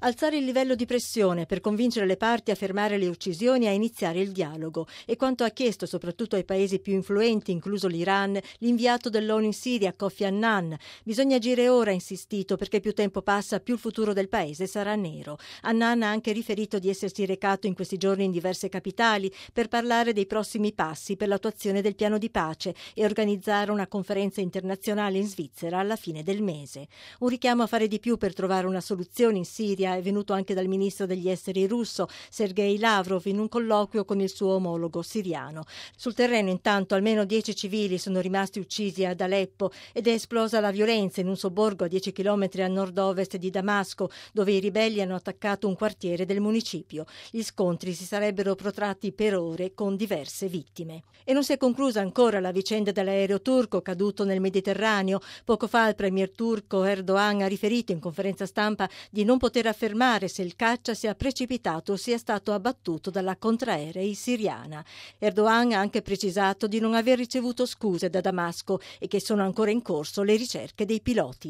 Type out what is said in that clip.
Alzare il livello di pressione per convincere le parti a fermare le uccisioni e a iniziare il dialogo. E quanto ha chiesto soprattutto ai paesi più influenti, incluso l'Iran, l'inviato dell'ONU in Siria, Kofi Annan. Bisogna agire ora, ha insistito, perché più tempo passa più il futuro del paese sarà nero. Annan ha anche riferito di essersi recato in questi giorni in diverse capitali per parlare dei prossimi passi per l'attuazione del piano di pace e organizzare una conferenza internazionale in Svizzera alla fine del mese. Un richiamo a fare di più per trovare una soluzione in Siria è venuto anche dal ministro degli esteri russo, Sergei Lavrov, in un colloquio con il suo omologo siriano. Sul terreno, intanto, almeno 10 civili sono rimasti uccisi ad Aleppo ed è esplosa la violenza in un sobborgo a 10 chilometri a nord-ovest di Damasco, dove i ribelli hanno attaccato un quartiere del municipio. Gli scontri si sarebbero protratti per ore con diverse vittime. E non si è conclusa ancora la vicenda dell'aereo turco caduto nel Mediterraneo. Poco fa il premier turco Erdogan ha riferito in conferenza stampa di non poter affermare se il caccia sia precipitato o sia stato abbattuto dalla contraerei siriana. Erdogan ha anche precisato di non aver ricevuto scuse da Damasco e che sono ancora in corso le ricerche dei piloti.